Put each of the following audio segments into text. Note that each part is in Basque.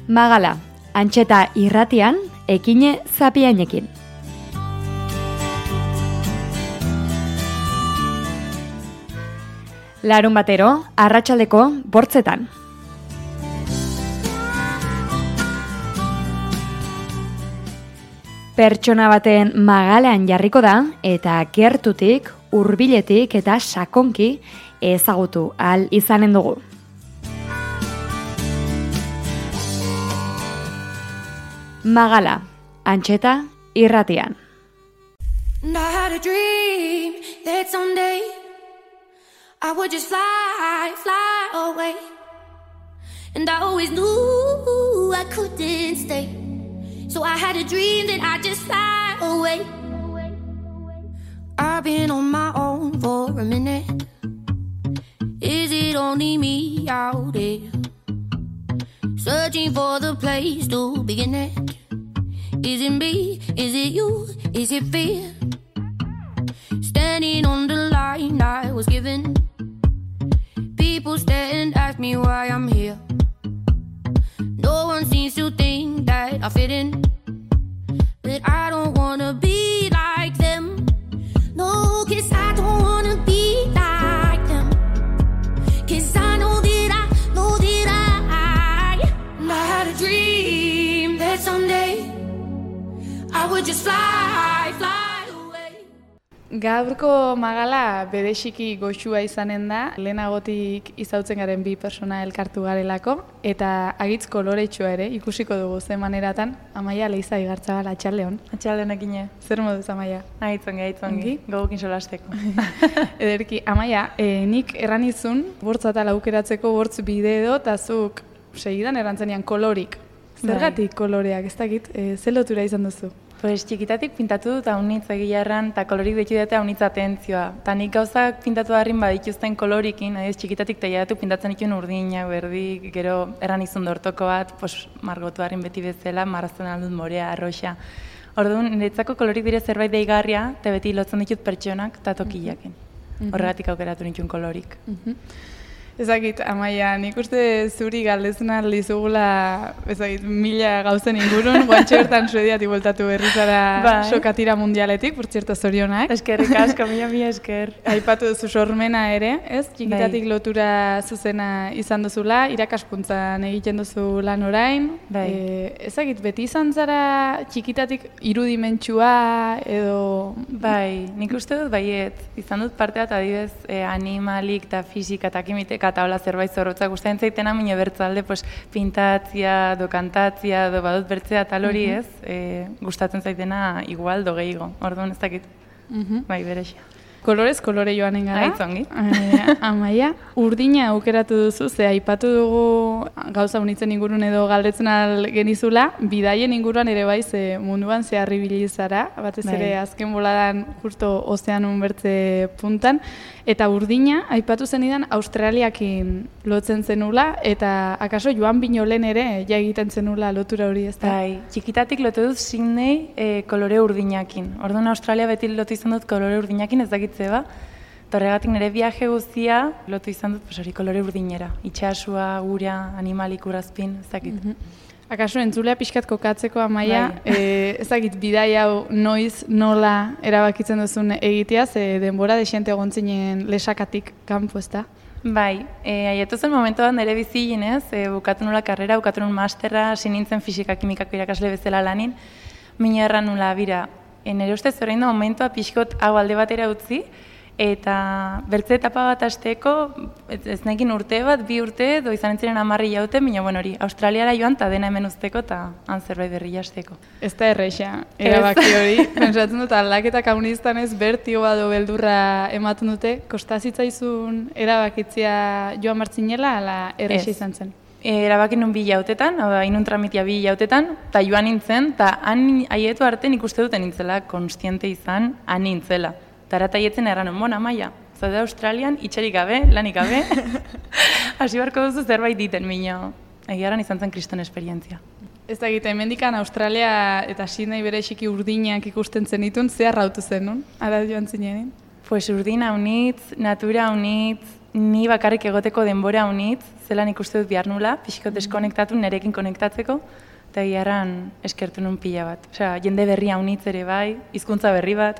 Magala, Antxeta irratian, Ekine Zapiainekin. Larun batero, arratsaldeko 8:00. Pertsona baten magalean jarriko da eta gertutik, hurbiletik eta sakonki ezagutu ahal izanen dugu. Magala, Antxeta irratian. And I had a dream that someday I would just fly away. And I always knew I couldn't stay. So I had a dream that I'd just fly away. I've been on my own for a minute. Is it only me out there? Searching for the place to begin it. Is it me? Is it you? Is it fear? Standing on the line I was given. People stare and ask me why I'm here. No one seems to think that I fit in. But I don't wanna be like them. No, 'cause I don't wanna be like them. 'Cause I know that and I had a dream that someday I would just fly away. Gaurko magala bereziki goxua izanen da, lehenagotik izautzen garen bi persona elkartu garelako, eta agitz koloretsua ere, ikusiko dugu ze maneratan. Amaia Leiza Igartzabal, atxaldeon. Atxaldeon ekine. Zer moduz, Amaia? Aitzongi, gogokin solasteko. Ederki, Amaia, nik erranizun, bortza eta laukeratzeko bortz bide edo, eta zuk segidan errantzenean kolorik. Zergatik koloreak, ez dakit, ze lotura izan duzu? Pues txikitatik pintatu dut haunitz egia erran, eta kolorik betu dute haunitz atentzioa. Ta nik gauzak pintatu darrin badituzten kolorikin, adiz txikitatik teiatu pintatzen ikun urdina, berdi, gero erran izun dortoko bat, pues margotu darrin beti bezala, marrazten aldut morea, arroxa. Orduan, niretzako kolorik dire zerbait deigarria, eta beti lotzen ditut pertsonak eta tokiakin. Horregatik aukeratu nituen kolorik. Ezagit, Amaia, nik uste zuri galdezun aldizugula, ezagit, 1000 gauzen ingurun, guantxe bertan Suediatik bueltatu berri zara sokatira mundialetik, portzierto zorionak. Eskerrik asko, mila esker. Aipatu duzu sormena ere, ez? Txikitatik lotura zuzena izan duzula, irakaskuntzan egiten duzu lan orain. Ezagit, beti izan zara txikitatik irudimentsua edo... Nik uste dut baiet, izan dut parte bat adibez animalik eta fisika eta kimitek eta hola zerbait zorrotzak gustatzen zaitena, mine bertzalde pintatzia, do kantatzia, do badut bertzea tal hori ez, gustatzen zaitena igual do gehiago. Orduan ez dakit, berexia. Kolorez, kolore joanen gara. Aitzongi. Amaia, urdina aukeratu duzu, ze aipatu dugu gauza unitzen ingurun edo galdetzen genizula, bidaien inguruan ere bai, ze munduan zeharri bilizara, batez ere azken boladan justo ozeanun bertze puntan, eta urdina aipatu zenidan Australiakin lotzen zenula, eta akaso Joan Binolen ere ja egiten zenula lotura hori ez da? Txikitatik lotu dut Sydney kolore urdinakin. Orduan Australia beti lotu izan dut kolore urdinakin ez dakit zeba, eta horregatik nire viaje guztia lotu izan dut hori kolore urdinera. Itxasua, ura, animalik urazpin, ez dakit. Akaso entzulea pixkat kokatzeko, Amaia, ezagit bidai hau noiz, nola erabakitzen duzun egitea, ze denbora desente egontzinen lesakatik kanpo, ez da? Aiatu zen momentuan nire bizilin ez, bukatu nula karrera, bukatu nun masterra, hasi nintzen fisika-kimikako irakasle bezala lanin, mina erran nula, bira, nire ustez orain da momentua pixkot hau alde batera utzi, eta bertze etapa bat hasteko, ez nekin urte bat, 2 urte, edo izan entziren 10 jaute, baina hori, Australiara joan eta dena hemen usteko eta han zerbait berri jasteko. Ez da erreixa, erabaki hori, pentsatzen dut aldaketak hauniztan ez bertigoa do beldurra ematen dute, kostazitzaizun erabakitzia joan martzinela, ala erreixa izan zen? Erabakin nun 2 jautetan, hainun tramitia 2 jautetan, eta joan nintzen, eta han haietu arte nik uste duten nintzela, konstiente izan, han nintzela. Eta ara taietzen erran, Amaia, zaude Australian, itxerik gabe, lanik gabe, hasi barko duzu zerbait diten, minio. Egiaran izan zen kriston esperientzia. Ez da egite, hemendikan Australia eta Sydney bereziki urdinak ikusten zenitun, zehar rautu zen, non? Ara joan zinenin? Pues urdin haunitz, natura haunitz, ni bakarrik egoteko denbora unitz, zelan ikuste dut behar nula, pixko deskonektatu, nerekin konektatzeko, eta giarran eskertu nun pila bat. Osea, jende berria unitz ere bai, hizkuntza berri bat,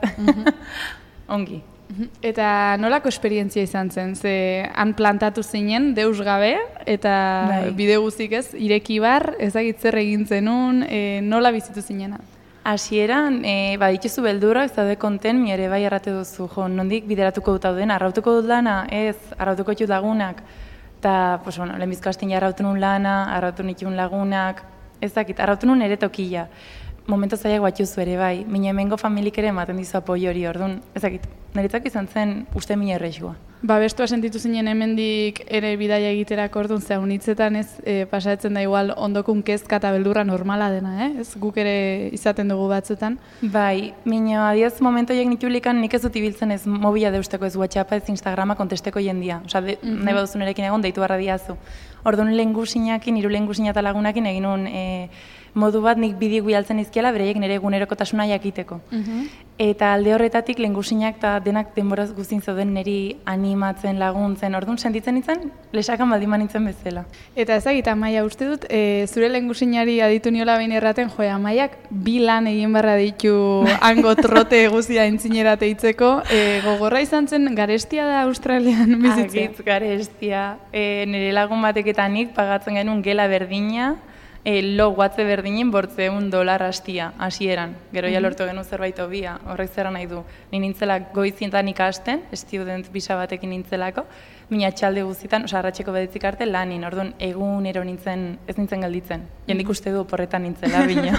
ongi. Eta nolako esperientzia izan zen? Ze han plantatu zinen, deus gabe, eta bide guztik ez, ireki bar, ezagit zer egin zenun, nola bizitu zinena? Hasieran, badituzu beldurra, ez daude konten, mi ere bai errate duzu, jo, nondik bideratuko dut hauden, arrautuko dut lana, ez, arrautuko ditut lagunak, eta, pues, bueno, lehenbizko hastin arrautu nun lana, arrautu nitun lagunak, ez dakit, arrautu nun ere tokila. Momentu zaiak batuzu ere bai, mine hemengo familik ere ematen dizu apoio hori, orduan, ez dakit, niretzak izan zen uste mine errexua. Bestua sentitu zinen hemendik ere bidaia egiterako orduan, ze unitzetan ez pasatzen da igual ondokun kezka eta beldurra normala dena, ez? Guk ere izaten dugu batzutan. Bai, minio, adiaz momentu horiek nitulikan nik ez dut ibiltzen ez mobila deusteko, ez WhatsAppa, ez Instagrama kontesteko jendia. Osa, nahi baduzu nerekin egon, deitu barra diazu. Orduan lehengusinakin, hiru lehengusina eta lagunakin egin nun modu bat nik bideo bialtzen izkiela, bereiek nire egunerokotasuna jakiteko. Eta alde horretatik lehengusinak eta denak denboraz guztin zauden niri animatzen, laguntzen, orduan sentitzen nintzen, lesakan baldiman nintzen bezala. Eta ezagita, Amaia, uste dut, zure lehengusinari aditu niola behin erraten, joe, Amaiak bi lan egin barra ditu hango trote guztia entzinera teitzeko, gogorra izan zen garestia da Australian bizitzea? Agitz garestia, nire lagun batek eta nik pagatzen genuen gela berdina, lo guatze berdinen $100 hastia, hasieran. Gero ja lortu genuen zerbait hobia, horrek zera nahi du. Ni nintzela goizientan ikasten, student bisa batekin nintzelako, mina txalde guztietan, oza, arratxeko beditzik arte lanin, orduan egunero nintzen, ez nintzen gelditzen. Jendik uste du porretan nintzela, bina.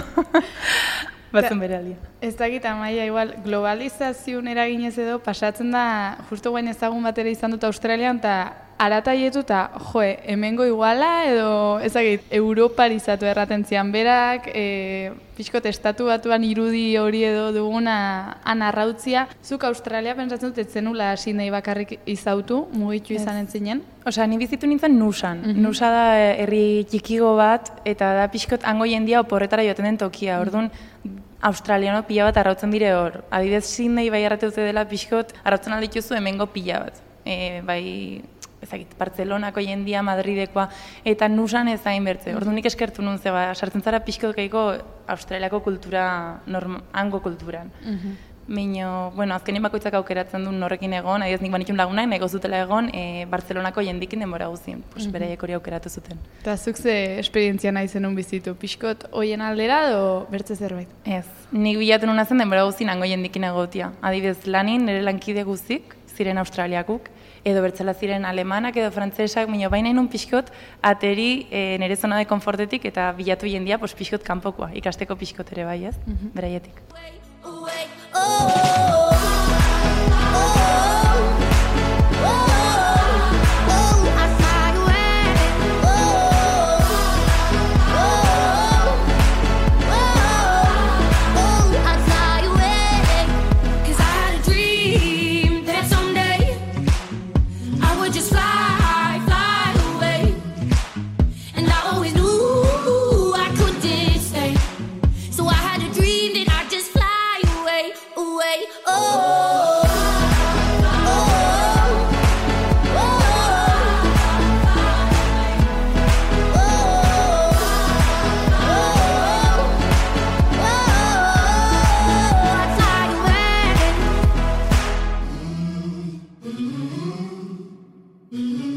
Batzen bere alia. Ez dakit, Amaia, igual, globalizazioen eraginez edo, pasatzen da, justu guain ezagun bat ere izan dut Australian, eta arataietu eta, joe, hemengo iguala, edo, ezagit, europarizatu erraten zian berak, pixkot estatu batuan irudi hori edo duguna anarrautzia. Zuk Australia pentsatzen dut, etzenula hasi nahi bakarrik izautu, mugitu izan entzinen? Osea, ni bizitu nintzen Nusan. Nusa da herri txikigo bat, eta da pixkot hango jendia oporretara joaten den tokia. Orduan, australiano pila bat arrautzen dire hor. Adibidez, Sydney bai arrate dute dela pixkot, arrautzen aldituzu hemengo pila bat. Bai, ezagit, Bartzelonako jendia, Madridekoa, eta Nusan ez hain bertze. Orduan nik eskertu nun zeba, sartzen zara pixkot geiko australiako kultura, hango kulturan. Mino, bueno, azkenin bakoitzak aukeratzen duen norrekin egon, adiez nik banitun lagunak, nahi gozutela egon, Bartzelonako jendikin denbora guzien, beraiek hori aukeratu zuten. Eta zuk ze esperientzia nahi zenun bizitu, pixkot hoien aldera edo bertze zerbait? Ez, nik bilatu nuna zen denbora guzien hango jendikin egotia. Adibidez, lanin, nire lankide guztik, ziren australiakuk, edo bertzela ziren alemanak edo frantzesak, baina baina inun pixkot ateri nire zona de konfortetik eta bilatu jendia pixkot kanpokoa, ikasteko pixkot ere bai ez, beraietik. Mm-hmm.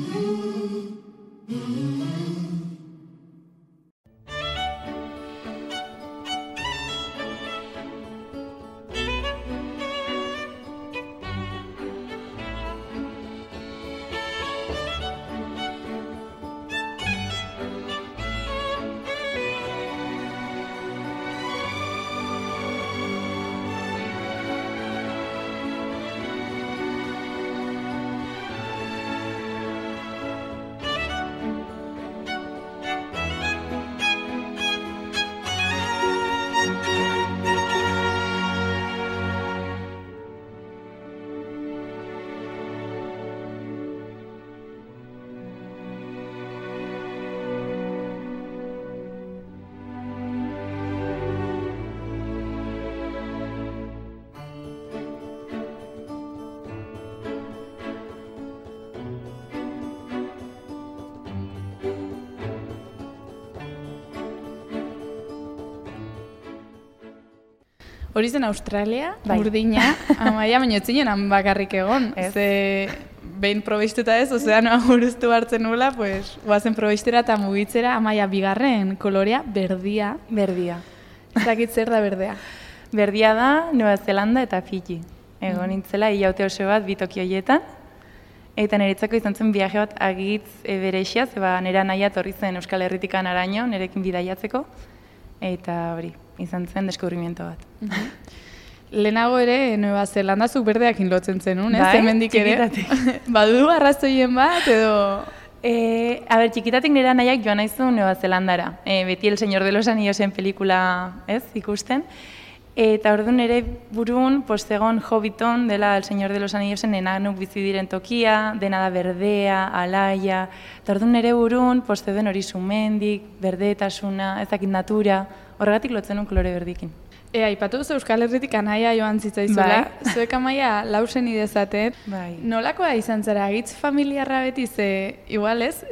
Hori zen Australia, Bai. Urdina, Amaia, baina ez zinen bakarrik egon. Ez. Ze behin probeistuta ez, ozeanoa guruztu hartzen nula, pues, guazen probeistera eta mugitzera, Amaia, bigarren kolorea, berdia. Berdia. Zakit zer da berdea. Berdia da, Nueva Zelanda eta Fiji. Egon nintzela, hilaute oso bat, bi toki horietan. Eta niretzako izan zen viaje bat agitz berexia, zeba nera nahiat horri zen Euskal Herritikan araño, nerekin bidaiatzeko. Eta hori, izan zen deskubrimiento bat. Lehenago ere, Nueva Zelanda zuk berdeakin lotzen zenun, ez? Bai, Hemendik ere. txikitatik. Badu arrazoien bat, edo... Txikitatik nera nahiak joan naizu Nueva Zelandara. Beti El Señor de los Anillosen pelikula, ez, ikusten. Eta orduan ere burun, zegoen Hobbiton dela El Señor de los Anillosen enanuk bizi diren tokia, dena da berdea, alaia. Eta orduan ere burun, zeuden hori sumendik, berdeetasuna, ezakit natura, horregatik lotzen un kolore berdikin. Aipatu duzu Euskal Herritik Anaia joan zitzaizula. Bai. Zuek Amaia lausen idezaten. Bai. Nolakoa izan zara, agitz familiarra beti ze, igual ez,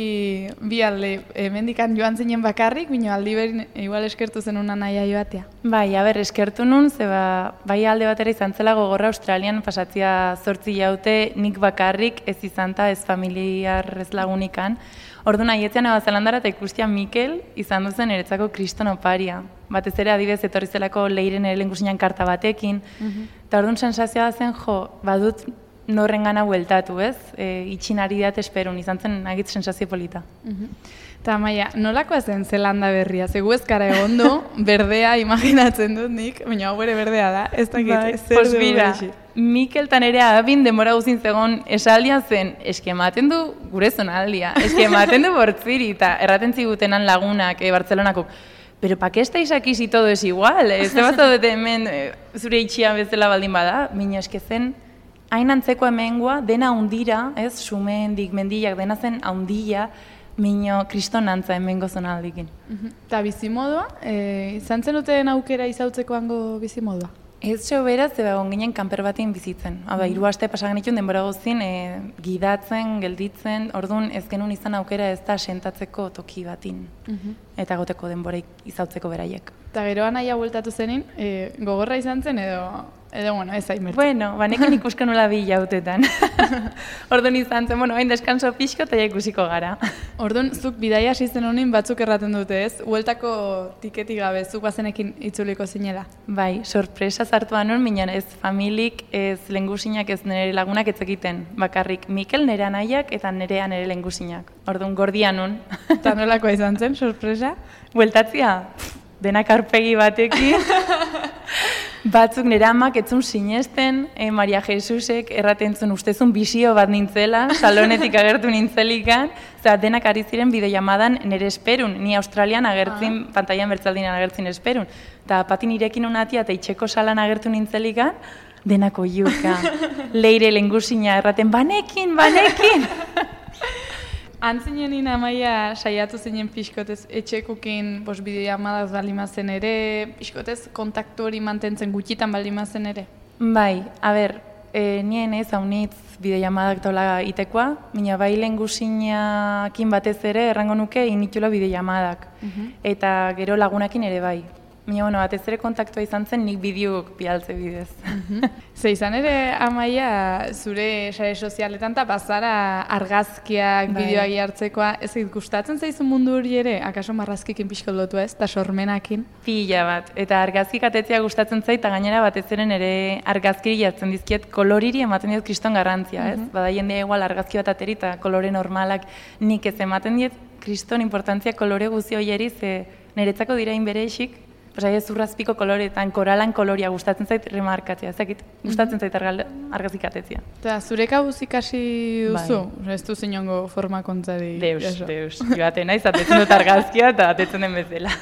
bi alde, mendikan joan zinen bakarrik, bino aldi berin igual eskertu zenun Anaia joatea. Bai, eskertu nun, zeba, bai alde batera izan zela gogorra Australian pasatzia 8 jaute nik bakarrik ez izanta, ez familiar ez lagunikan. Orduan aietzen Nueva Zelandara eta ikustia Mikel izan duzen eretzako kriston oparia. Batez ere adibidez etorri zelako leiren ere lengusinan karta batekin. Eta orduan sensazioa zen, badut norren gana bueltatu, ez? Itxinari dat esperun, izan zen agitz sensazio polita. Eta Amaia, nolakoa zen Zelanda berria? Zegu ez kara egondo, berdea imaginatzen dut nik, baina hau ere berdea da, ez dakit, zer du berexi. Mikel eta nerea abin denbora guzin zegoen esaldia zen, eske ematen du gure zonaldia, eske ematen du bortziri, eta erraten zigutenan lagunak, Bartzelonako, pero pa que estáis aquí si todo es igual? Ez da dute hemen zure itxia bezala baldin bada, baina eske zen, hain antzeko hemengoa, dena hundira, ez, sumendik, mendiak, dena zen haundila, mino kriston antza hemengo zonaldikin. Eta bizimodua, izan zen duten aukera izautzeko hango bizimodua? Ez beraz, egon ginen kanper batean bizitzen. 3 aste pasagan itun denbora guztien gidatzen, gelditzen, orduan ez genuen izan aukera ez da sentatzeko toki batin. Eta goteko denboraik izautzeko beraiek. Eta gero Anaia bueltatu zenin, gogorra izan zen edo bueno, ez hain bertu. Bueno, banekin ikusko nola bi jautetan. Orduan izan zen, hain deskanso pixko eta ikusiko gara. Orduan, zuk bidaia hasi zen honin batzuk erraten dute, ez? Hueltako tiketik gabe, zuk bazenekin itzuliko zinela. Bai, sorpresa zartu anun, minan ez familik, ez lengusinak, ez nire lagunak etzekiten. Bakarrik Mikel, nire anaiak eta nirea nire lengusinak. Orduan, gordian nun. Eta nolakoa izan zen, sorpresa? Bueltatzia, denak aurpegi batekin. Batzuk nire amak etzun sinesten, Maria Jesusek erraten zuen ustezun bisio bat nintzela, salonetik agertu nintzelikan, denak ari ziren bideollamadan nire esperun, ni Australian agertzin, pantailan bertzaldinan agertzin esperun. Eta pati nirekin unatia eta itxeko salan agertu nintzelikan, denako juka, leire lengusina erraten, banekin! Antzinenin Amaia saiatu zinen pixkotez etxekukin bideollamadaz balimazen ere, pixkotez kontaktu hori mantentzen gutxitan balimazen ere? Bai, nien ez haunitz bideollamadak tola itekoa, baina bai lengusinakin batez ere errango nuke initula bideollamadak. Eta gero lagunakin ere bai. Baina, batez ere kontaktua izan zen nik bideok bialtze bidez. Ze izan ere, Amaia, zure sare sozialetan eta bazara argazkiak, bideoak hartzekoa, ez gustatzen zaizu mundu hori ere? Akaso marrazkikin pixko lotu ez, eta sormenakin? Pila bat, eta argazkik atetzea gustatzen zait, eta gainera batez ere nire argazkiri jartzen dizkiet koloriri ematen diot kriston garrantzia, ez? Bada jendea igual argazki bat ateri eta kolore normalak nik ez ematen diet kriston importantzia kolore guzi hoieri, ze niretzako dira inbereixik, zurrazpiko koloretan, koralan koloria gustatzen zait remarkatzea, gustatzen zait argazkik atetzea. Eta zure kabuz ikasi duzu? Ez du zinongo forma kontzari? Deus, joaten naiz, atetzen dut argazkia eta atetzen den bezala.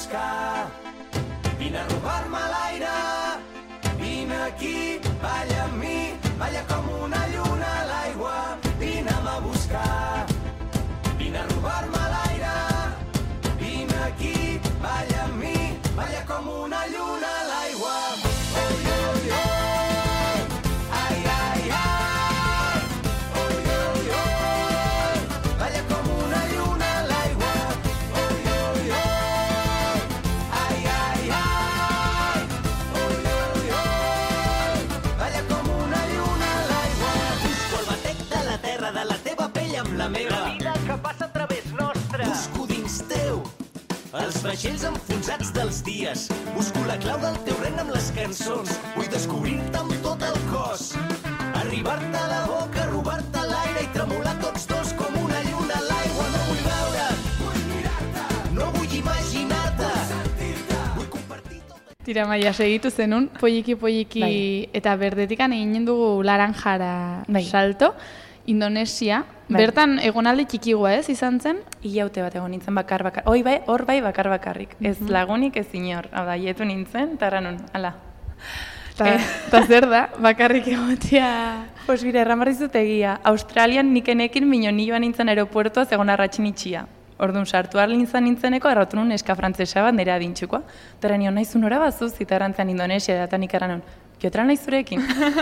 buscar. Vine a robar-me l'aire, vine aquí, balla amb mi, balla com una lluna a l'aigua. Vine-me a buscar, vine a robar-me l'aire, vine aquí, balla amb mi, balla com una lluna a l'aigua. Oi, oi, oi, ai, ai, ai, oi, oi, oi, balla com una lluna a l'aigua. Oi, oi, oi, ai, ai, ai, oi, oi, oi, balla com una lluna a l'aigua. Busco el batec de la terra, de la teva pell amb la meva. La vida que passa a través nostre. Busco dins teu els vaixells enfonsats dels dies. Busco la clau del teu ren amb les cançons. Vull descobrir-te amb tot el cos. Arribar-te a la boca, robar-te l'aire i tremolar tots dos com una lluna a l'aigua. No vull veure't, vull mirar-te, no vull imaginar-te, vull sentir-te, vull compartir tot. Tira, Maia, segitu zenun, poliki Bai. eta berdetikan egin dugu laranjara Bai. salto, Indonesia. Bai. Bertan egonaldi txikigoa ez izan zen? Ilaute bat egon nintzen bakar. Hor bai bakar bakarrik. Ez lagunik ez inor. Hau da, hietu nintzen, eta erranun, ala. Ta zer da, bakarrik egotea... Pues bire, erramarri zut egia. Australian nikenekin mino nioan nintzen aeropuertua zegoen arratxin itxia. Orduan, sartu harlin nintzeneko, erratu nun eska frantzesa bat nire adintxukoa. Eta nion nahi zunora bazuz, eta errantzean Indonesia, eta nik erranon, jotra nahi zurekin.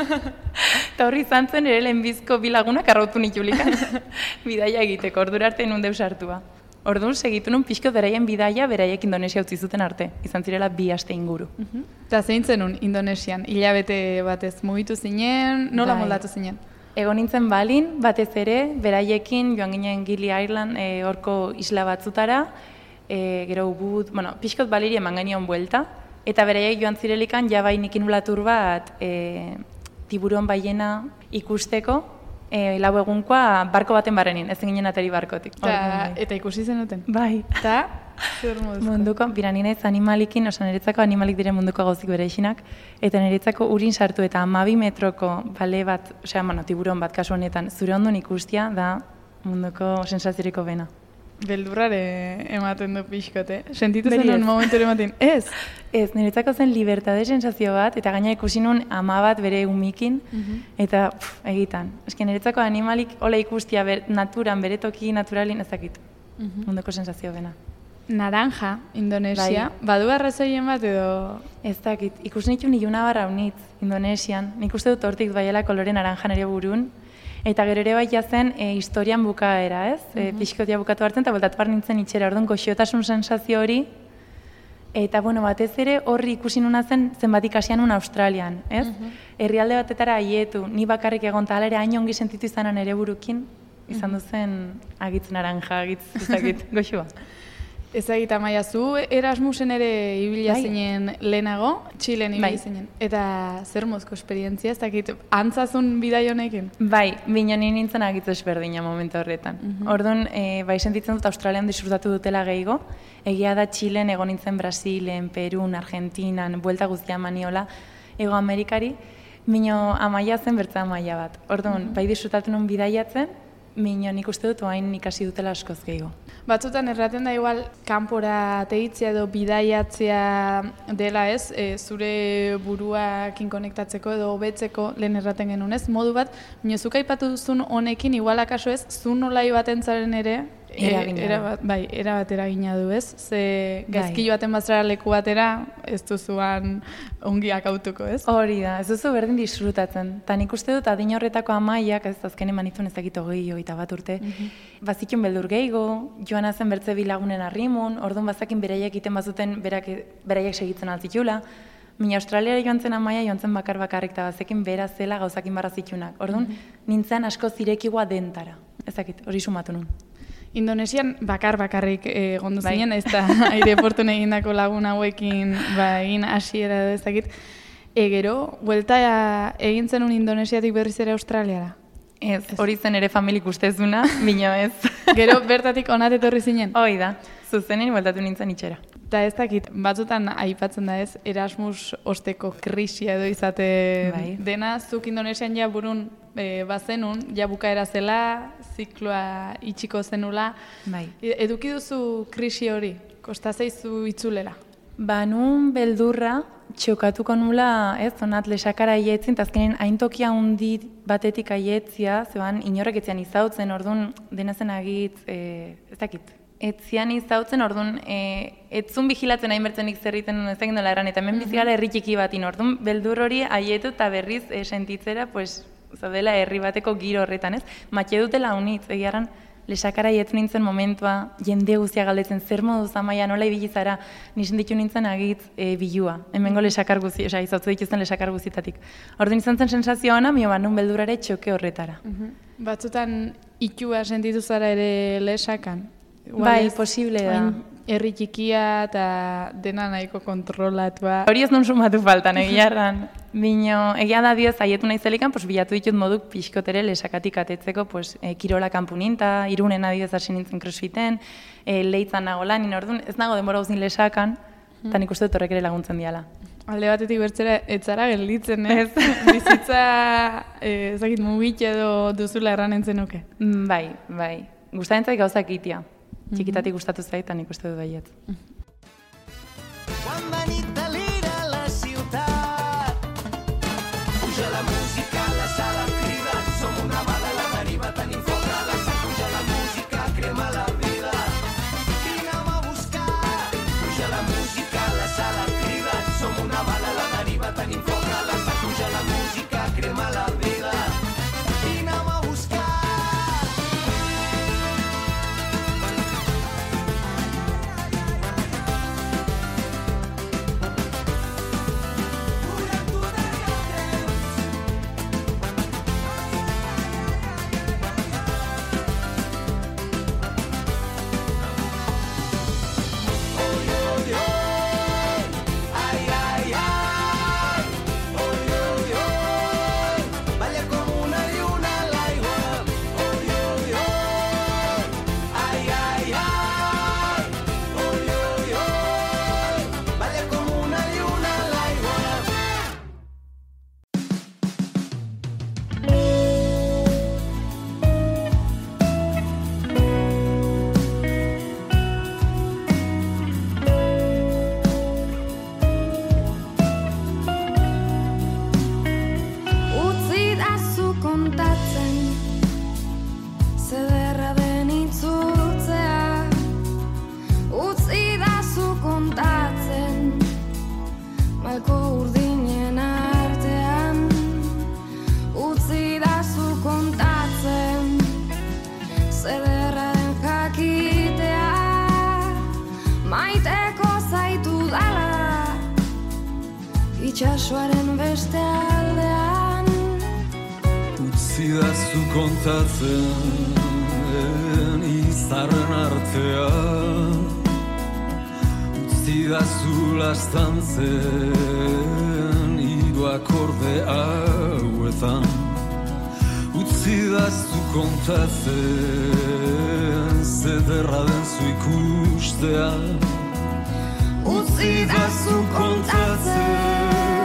Eta horri izan zen ere lehenbizko bilagunak arrautu nitulikan. Bidaia egiteko, ordura arte nun deus hartua. Orduan, segitu nun pixko beraien bidaia, beraiek Indonesia utzi zuten arte. Izan zirela 2 aste inguru. Eta zein zenun Indonesian, hilabete batez mugitu zinen, nola Bai. moldatu zinen? Egon nintzen Balin, batez ere, beraiekin joan ginen Gili Island, horko isla batzutara, gero Ubud, pixkot Baliri eman genion buelta, eta beraiek joan zirelikan jabai nikin ulatur bat tiburon baiena ikusteko, lau egunkoa barko baten barrenin, ez ginen ateri barkotik. Eta ikusi zenuten? Bai. Eta, zer moduzko? Munduko, bira ninez animalikin, niretzako animalik dire munduko gauzik bere isinak, eta niretzako urin sartu eta 12 metroko bale bat, tiburon bat kasu honetan, zure ondun ikustia da munduko sensazioriko bena. Beldurrare ematen du pixkote. Sentitu Beri zenun ez. momentu ematen? Ez? Ez, niretzako zen libertade sensazio bat, eta gaina ikusi nun ama bat bere umikin, eta egitan. Eski niretzako animalik hola ikustia naturan, bere toki naturalin ezakit. Munduko sensazio bena. Naranja, Indonesia. Badu arrazoien bat edo... Ez dakit, ikusi nitu niluna barra unitz, Indonesian. Nik uste dut hortik baiela kolore naranja nire burun. Eta gero ere bai jazen historian bukaera, ez? Pixkotia bukatu hartzen, eta bueltatu behar nintzen itxera, orduan goxiotasun sensazio hori. Eta, batez ere horri ikusi nuna zen zenbat ikasian nun Australian, ez? Herrialde batetara aietu, ni bakarrik egon, eta ere hain ongi sentitu izanan ere burukin, izan duzen agitz naranja, agitz ezagit, goxua. Ezagit, Amaia, zu Erasmusen ere ibila zinen lehenago, Txilen ibili zinen. Eta zer mozko esperientzia, ez dakit, antzazun bidai honekin? Bai, binoni nintzen agitzu ezberdina momentu horretan. Orduan, bai sentitzen dut Australian disfrutatu dutela gehiago. Egia da Txilen, egon nintzen Brasilen, Perun, Argentinan, buelta guztia maniola, Ego Amerikari, mino Amaia zen bertza Amaia bat. Orduan, bai disfrutatu nun bidaiatzen, mino nik uste dut oain ikasi dutela askoz gehiago. Batzutan erraten da igual kanpora teitzea edo bidaiatzea dela ez, zure buruakin konektatzeko edo hobetzeko lehen erraten genuen ez, modu bat, zuk aipatu duzun honekin igual akaso ez, zu nolai baten zaren ere, erabat eragina du ez, ze gaizkilo baten bazara leku batera ez duzuan ongiak autuko ez? Hori da, ez duzu berdin disfrutatzen. Ta nik uste dut adin horretako Amaiak, ez azken eman izun ezakit 20-21 urte, bazikun beldur gehiago, joan zen bertze bilagunen arrimun, orduan bazakin beraiek egiten bazuten beraiek segitzen altzitula. Mina Australiara joan zen Amaia, joan zen bakarrik, eta bazekin bera zela gauzakin barra zitunak. Orduan, nintzen asko zirekigua dentara. Ezakit, hori sumatu nun. Indonesian bakarrik gondu zinen, ez da aireportun egindako lagun hauekin egin hasiera edo ezakit. Gero, buelta egin zenun Indonesiatik berriz ere Australiara? Ez, hori zen ere familik ustezuna, bino ez. Gero bertatik onat etorri zinen? Hoi da, zuzenen bueltatu nintzen itxera. Eta ez dakit, batzutan aipatzen da ez, Erasmus osteko krisia edo izate dena, zuk Indonesian ja burun bazenun, ja bukaera zela, zikloa itxiko zenula. Bai. Eduki duzu krisi hori, Kosta zaizu itzulera? Ba, nun beldurra txokatuko nula, ez, onat lesakara aietzin, eta azkenen haintokia hundi batetik aietzia, zeban inorrek etzian izautzen, orduan denezen agitz, ez dakit. Etzian izautzen, orduan, etzun bigilatzen hainbertzenik zerriten ez dakit nola erran, eta hemen bizigala herri txiki batin, orduan beldur hori aietu eta berriz sentitzera, pues, zaudela herri bateko giro horretan, ez? Matxe dutela unitz, egiaran, lesakara aietu nintzen momentua, jende guztia galdetzen, zer moduz amaia, nola ibilizara, nisen ditu nintzen agitz bilua, hemengo lesakar guzti, oza, izautu dituzten lesakar guztietatik. Orduan izan zen sensazio hona, mio nun beldurare txoke horretara. Batzutan itxua sentitu zara ere lesakan? Bai, posible da. Herri txikia eta dena nahiko kontrolatua. Hori ez nun sumatu faltan, egiarran. Bino, egia da dioz, aietu nahi zelikan, pues, bilatu ditut moduk pixkotere lesakatik atetzeko, pues, kirola kanpuninta, Irunen adioz hasi nintzen crossfiten, leitzan nago lanin, orduan, ez nago denbora guzin lesakan, eta nik uste dut horrek ere laguntzen diala. Alde batetik bertzera etzara gelditzen, ez? Bizitza, ezakit, mugit edo duzula erran entzen nuke. Bai, bai. Gustatzen zait gauzak itia. Txikitatik gustatu zait, eta nik uste dut baiet. Quan va nit delira la ciutat, puja la música, la sala crida, som una bala a la deriva, tenim foc a la sang, puja la música, crema la vida, vina'm a buscar, puja la música, la sala crida, som una bala a la deriva, tenim foc a la sang, puja la música, crema la vida, vina'm a buscar. Itxasoaren beste aldean Utzidazu kontatzen izarren artean Utzidazu lastantzen hiru akorde hauetan Utzidazu kontatzen zederra den zu ikustean Utzidazu kontatzen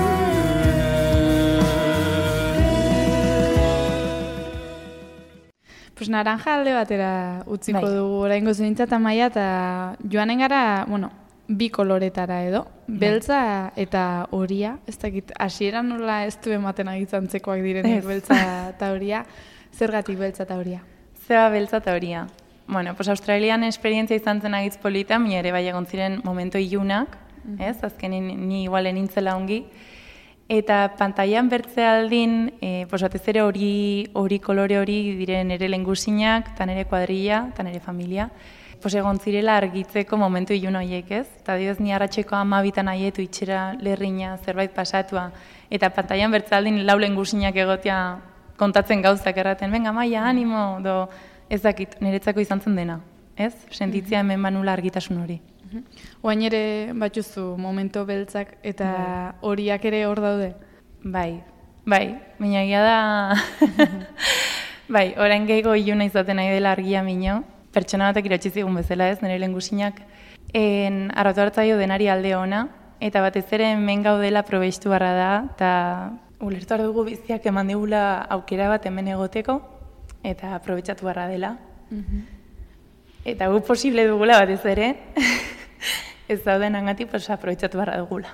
Pues naranja alde batera utziko Bai. dugu oraingo zentzat Amaia eta joanen gara, bueno, bi koloretara edo, beltza eta horia, ez dakit, hasieran nola ez du ematen agizantzekoak direnek beltza eta horia, zergatik beltza eta horia? Zeba beltza eta horia. Bueno, pues Australian esperientzia izan zen agitz polita, mi ere bai egon ziren momento ilunak, ez? Azkenin ni igualen nintzela ongi. Eta pantailan bertze aldin, pues batez ere hori kolore hori diren nire lengusinak, eta nire kuadrilla, eta nire familia. Pues egon zirela argitzeko momentu ilun horiek, ez? Eta dioz ni arratseko 12 aietu itxera lerrina, zerbait pasatua. Eta pantailan bertze aldin lau lengusinak egotea kontatzen gauzak erraten, venga, Amaia, animo, do ez dakit, niretzako izan zen dena, ez? Sentitzia hemen banula argitasun hori. Oain ere batzuzu momento beltzak eta horiak ere hor daude? Bai, baina egia da, bai, orain gehiago iluna izaten nahi dela argia mino, pertsona batek iratzi zigun bezala ez, nire lengusinak, arratu hartzaio denari alde ona, eta batez ere hemen gaudela probeistu barra da, eta ulertu behar dugu biziak eman digula aukera bat hemen egoteko, eta aprobetxatu barra dela. Eta gu posible dugula batez ere, ez dauden angatik, pues, aprobetxatu barra dugula.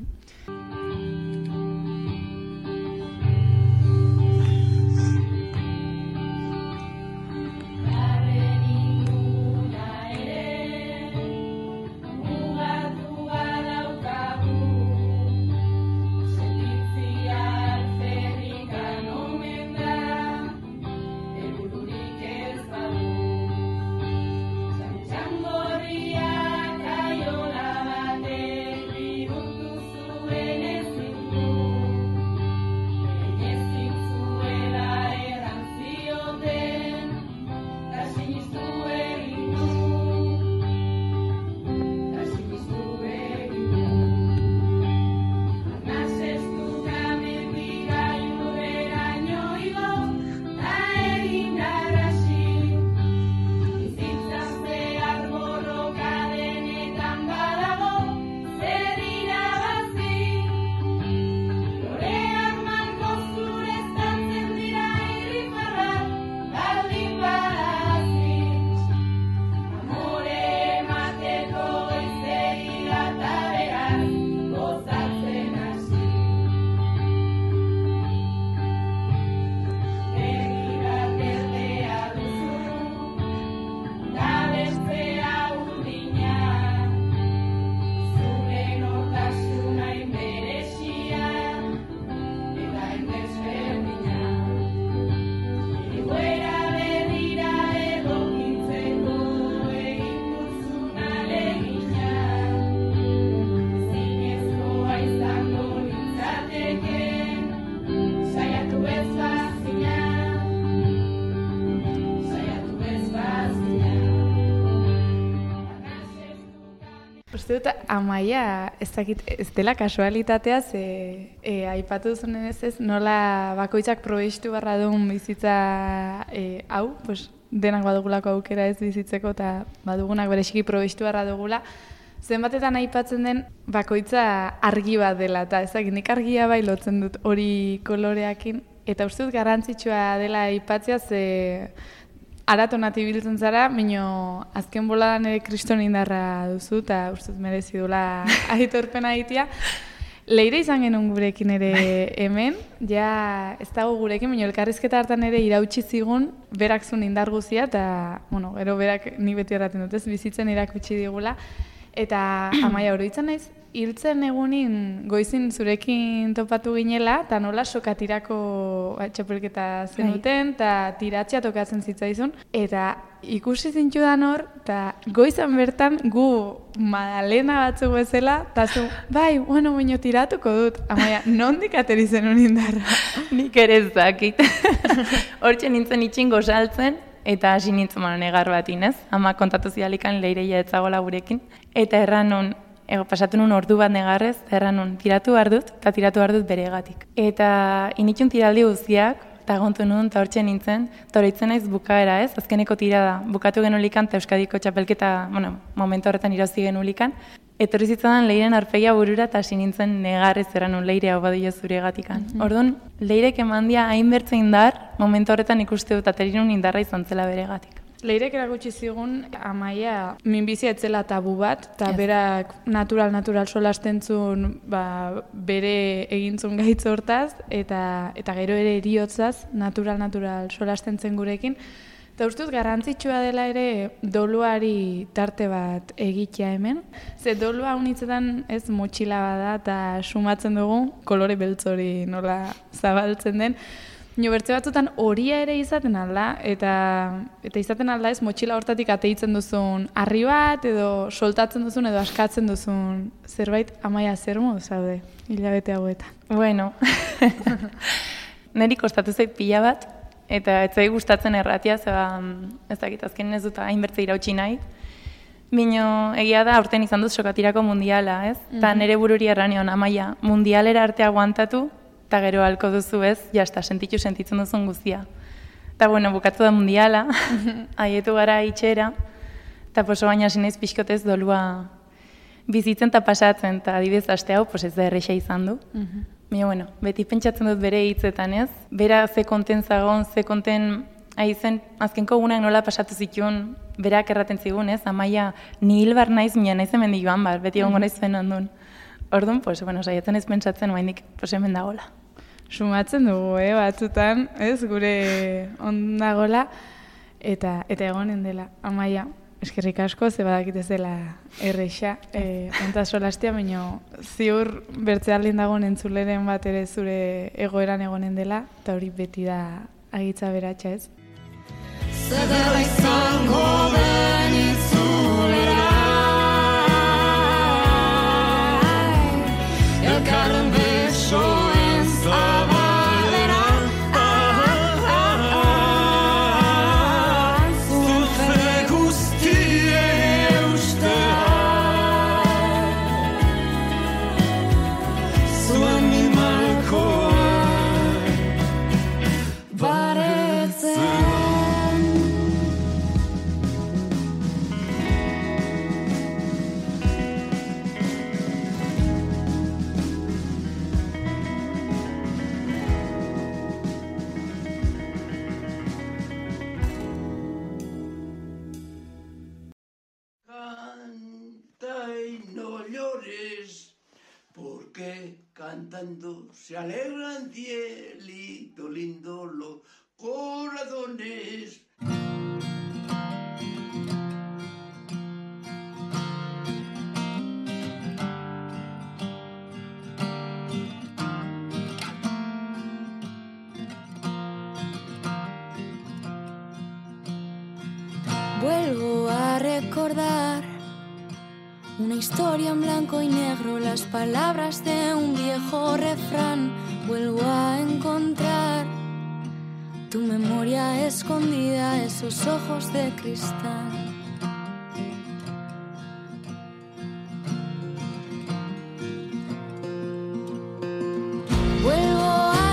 Uste dut, Amaia, ez dela kasualitatea, aipatu duzuen ez, nola bakoitzak probestu barra duen bizitza hau, pues, denak badugulako aukera ez bizitzeko, eta badugunak bereziki probestu barra dugula, zenbatetan aipatzen den bakoitza argi bat dela, eta ezagik nik argia bai lotzen dut hori koloreakin, eta uste dut garrantzitsua dela aipatzea, aratonati biltzen zara, mino azken boladan ere kriston indarra duzu, eta uste dut merezi dula aitorpena egitea. Leire izan genuen gurekin ere hemen, ja ez dago gurekin, mino elkarrizketa hartan ere irautsi zigun, berak zuen indar guzia, eta, bueno, gero berak nik beti erraten dut ez, bizitzen irakutsi digula, eta Amaia oroitzen naiz, hiltzen egunin goizin zurekin topatu ginela, eta nola sokatirako txapelketa zenuten, eta tiratzea tokatzen zitzaizun, eta ikusi zintudan hor, eta goizan bertan gu Madalena batzuk bezala, eta zu, bai, bueno, baino tiratuko dut. Amaia, nondik ateri zenun indarra? Nik ere ez dakit. Hortxe nintzen itxin gozaltzen, eta hasi nintzen negar batin, ez? Ama kontatu zidalikan Leireia etzagola gurekin. Eta erran nun, pasatu nun ordu bat negarrez, erran nun, tiratu behar dut, eta tiratu behar dut beregatik. Eta initxun tiraldi guztiak, eta gontu nun, eta hortxe nintzen, eta horitzen naiz bukaera, ez? Azkeneko tirada, bukatu genulikan, eta Euskadiko txapelketa, bueno, momentu horretan irauzti genulikan. Etorri zitzadan Leiren arpegia burura, eta hasi nintzen negarrez erran nun Leire hau badio zuregatikan. Orduan, Leirek emandia hainbertze indar, momentu horretan ikuste dut, aterinun indarra izan zela beregatik. Leirek erakutsi zigun, Amaia, minbizia etzela tabu bat, eta berak natural solasten zuen bere egintzun gaitz hortaz, eta gero ere eriotzaz, natural solasten zen gurekin. Eta ustuz garrantzitsua dela ere doluari tarte bat egitea hemen. Ze dolua unitzetan ez motxila bada eta sumatzen dugu kolore beltzori nola zabaltzen den. Nio bertze batzutan horia ere izaten alda, eta izaten alda ez motxila hortatik ateitzen duzun harri bat, edo soltatzen duzun, edo askatzen duzun zerbait. Amaia, zer modu zaude hilabete hauetan? Bueno, niri kostatu zait pila bat, eta ez zai gustatzen erratia, ez dakit, azkenen ez dut hainbertze irautsi nahi. Bino, egia da, aurten izan dut sokatirako mundiala, ez? Eta nire bururi erranion, Amaia, mundialera arte aguantatu, eta gero halko duzu ez, jasta, sentitzen duzun guztia. Eta, bueno, bukatu da mundiala, haietu gara itxera, eta poso baina sinaiz pixkotez dolua bizitzen eta pasatzen, eta adibidez aste hau, ez da erresa izan du. Baina, bueno, beti pentsatzen dut bere hitzetan ez, bera ze konten zagon, ze konten Aizen, azkenko gunak nola pasatu zituen, berak erraten zigun, ez? Amaia, ni hil bar naiz, mina naiz hemen joan bar, beti egongo naiz zen ondun. Orduan, pues, bueno, saiatzen ez pentsatzen, oainik, pues, hemen dagoela. Sumatzen dugu, batzutan, ez, gure ondagola, eta egonen dela, Amaia, eskerrik asko, ze badakit ez dela erreixa, ontaz solastia, baina ziur bertzealdin dagoen entzuleren bat ere zure egoeran egonen dela, eta hori beti da agitza beratxa, ez? Zedela izango den itzulera elkarren besoen zabalera zure guztiei eustea zuen animalkoa baretzen. No llores, porque cantando se alegran cielito lindo los corazones. Vuelvo a recordar una historia en blanco y negro, las palabras de un viejo refrán. Vuelvo a encontrar tu memoria escondida, esos ojos de cristal. Vuelvo a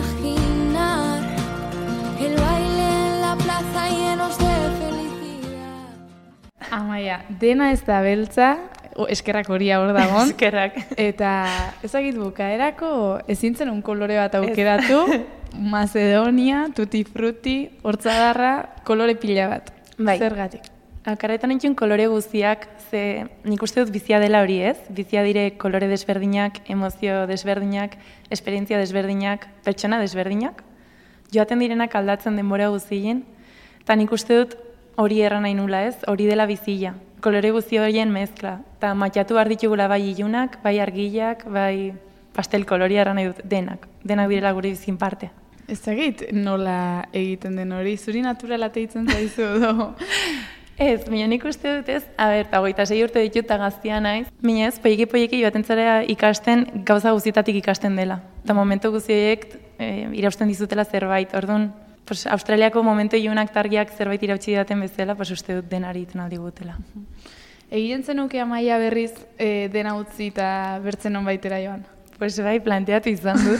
imaginar el baile en la plaza llenos de felicidad. Amaia, dena ez da beltza, eskerrak horia hor dagon. Eskerrak. Eta ezagit bukaerako ezintzen un kolore bat aukeratu, Macedonia, Tutti Frutti, hortzadarra, kolore pila bat. Bai. Zergatik? Akarretan nintuen kolore guztiak, ze nik uste dut bizia dela hori, ez? Bizia dire kolore desberdinak, emozio desberdinak, esperientzia desberdinak, pertsona desberdinak. Joaten direnak aldatzen denbora guztien, eta nik uste dut hori erran nahi nula, ez? Hori dela bizia. Kolore guzti horien mezkla. Eta matiatu behar ditugula bai ilunak, bai argilak, bai pastel koloria erran nahi dut, denak. Denak direla gure bizin parte. Ez dakit nola egiten den hori, zuri naturala teitzen zaizu do? Ez, mina nik uste dut ez, eta 26 urte ditut eta gaztia naiz. Mina ez, poiki joaten zara ikasten, gauza guztietatik ikasten dela. Eta momentu guztiek irausten dizutela zerbait. Orduan, pues, Australiako momentu ilunak targiak zerbait irautsi didaten bezala, pues, uste dut denari iten aldi gutela. Egiten zenuke Amaia berriz dena utzi eta bertzen on baitera joan? Pues bai, planteatu izan dut.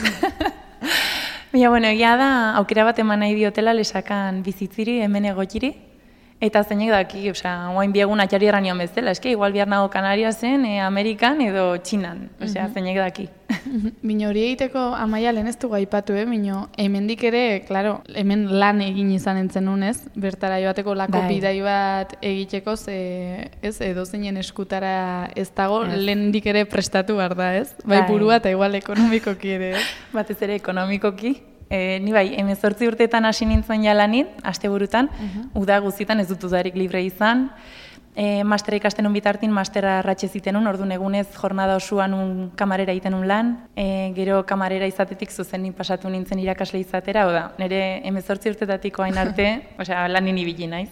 Baina, bueno, egia da, aukera bat eman nahi diotela lesakan bizitziri, hemen egotiri. Eta zeinek daki, oain biegun atxari erranion bezala, eske, igual bihar nago Kanariasen, Amerikan edo Txinan, zeinek daki. Bino hori egiteko Amaia lehen ez dugu aipatu, bino hemendik ere, klaro, hemen lan egin izan entzen nunez, bertara joateko lako bidai bat egiteko, ez, edo zeinen eskutara ez dago, lehendik ere prestatu behar da, ez? Bai burua eta igual ekonomikoki ere, ez? Batez ere ekonomikoki. Ni bai, 18 urteetan hasi nintzen jalanin, asteburutan, uda guztietan ez dut udarik libre izan. Mastera ikasten un bitartin, mastera ratxe zitenun, orduan egunez jornada osoan un kamarera egiten un lan. Gero kamarera izatetik zuzenin pasatu nintzen irakasle izatera, oda, nire 18 urteetatik oain arte, lanin ibili naiz.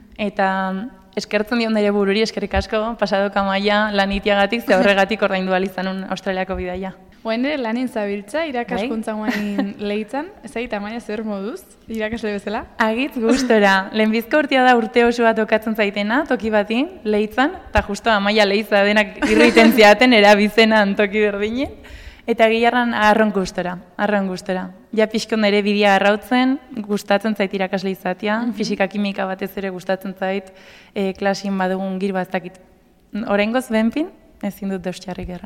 Eta eskertzen dion nire bururi, eskerrik asko, pasado Amaia lanitiagatik, ze horregatik ordaindu ahal izanun Australiako bidaia. Oain ere lanin zabiltza, irakaskuntza guain lehitzan, ezagit Amaia zer moduz, irakasle bezala? Agitz gustora, lehenbizko urtea da urte oso bat okatzen zaitena, toki bati, lehitzan, eta justo Amaia lehitza denak irriten ziaten, erabizenan toki berdinen, eta gilarran arron gustora. Ja pixkon ere bidea arrautzen, gustatzen zait irakasle izatea, fisika-kimika batez ere gustatzen zait, klasin badugun gir bat dakit. Oraingoz benpin, ezin dut deustxarrik erran.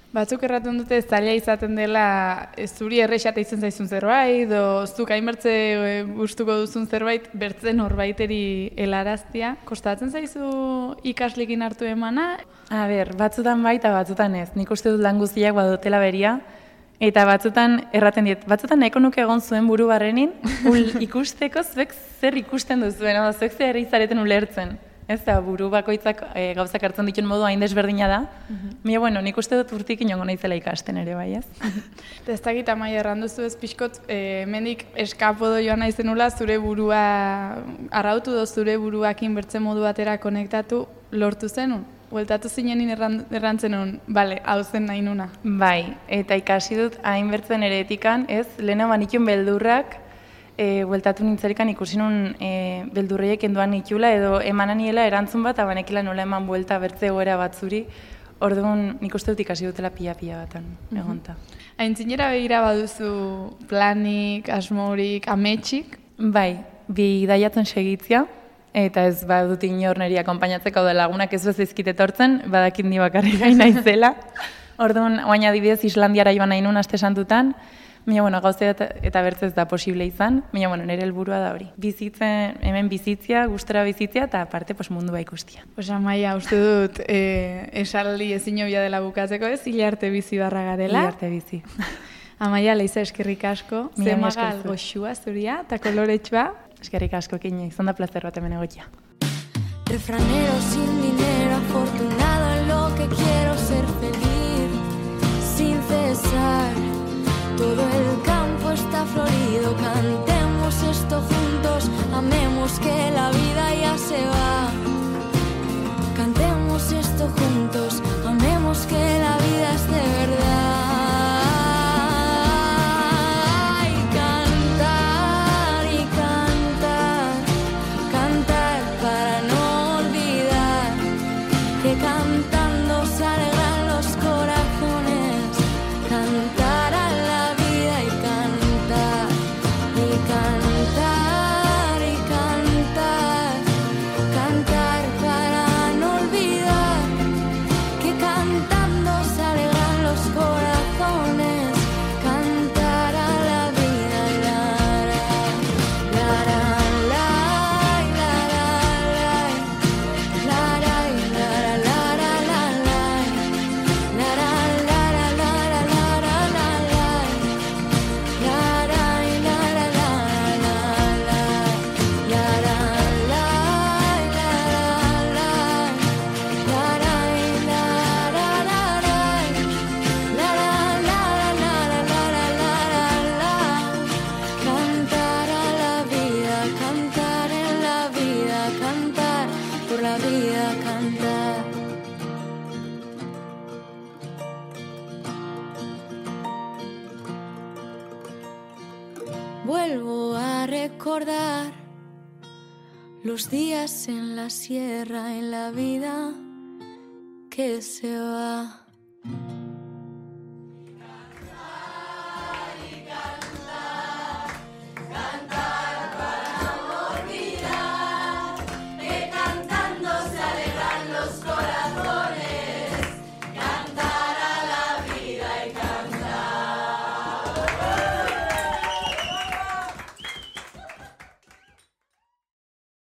Batzuk erraten dute zaila izaten dela zuri errexata izen zaizun zerbait, edo zuk hainbertze gustuko duzun zerbait, bertzen norbaiteri helaraztia. Kostatzen zaizu ikaslekin hartu emana? A ber, batzutan bai eta batzutan ez. Nik uste dut lan guztiak badutela beria, eta batzutan erraten diet, batzutan nahiko nuke egon zuen buru barrenin, ikusteko zuek zer ikusten duzuen, zuek zer izareten ulertzen. Ez da, buru bakoitzak gauzak hartzen dituen modu hain desberdina da. Mila, bueno, nik uste dut urtik inongo naizela ikasten ere, bai, ez? Eta ez dakit Amaia erranduzu ez pixkot, mendik eskapodo joan naizenula zure burua, arrautu do zure buruakin bertzen modu batera konektatu, lortu zenun? Bueltatu zinenin errantzen nun, bale, hau zen nahi nuna. Bai, eta ikasi dut hain bertzen ere etikan, ez? Lehena banikun beldurrak, bueltatu nintzarikan ikusi nun beldurreiek enduan itxula edo emananiela erantzun bat, abanekila nola eman buelta bertze goera batzuri, orduan nik uste dut ikasi dutela pila batan, egonta. Aintzinera begira baduzu planik, asmorik, ametxik? Bai, bidaiatzen segitzia, eta ez badut inor niri akonpainatzeko da lagunak ez bezizkit etortzen, badakit ni bakarrik gai naizela. Orduan, oain adibidez Islandiara joan nahi nun aste santutan, baina, bueno, gauze eta bertzez da posible izan, baina, bueno, nire helburua da hori. Hemen bizitzia, gustora bizitzia, eta aparte, mundua ikustia. Amaia, uste dut, esaldi ezin hobia dela bukatzeko ez, hilarte bizi barra garela. Hilarte bizi. Amaia, Leiza, eskerrik asko, zemagal goxua zuria, eta koloretsua. Eskerrik asko, kine, izan da placer bat hemen egotia. Refranero sin dinero, afortunado en lo que quiero ser feliz, sin cesar. Todo el campo está florido, cantemos esto juntos, amemos que la vida ya se va. Cantemos esto juntos, amemos que la vida es de verdad. Y cantar y cantar, cantar para no olvidar que cantando se alegran los corazones. Cantar a la vida y cantar, y cantar, y cantar, cantar para no olvidar que cantando se alegran los corazones. Cantar a la vida y la la la la la la la la la cantar a la vida, cantar en la vida, cantar por la vida, cantar. Vuelvo a recordar los días en la sierra, en la vida que se va.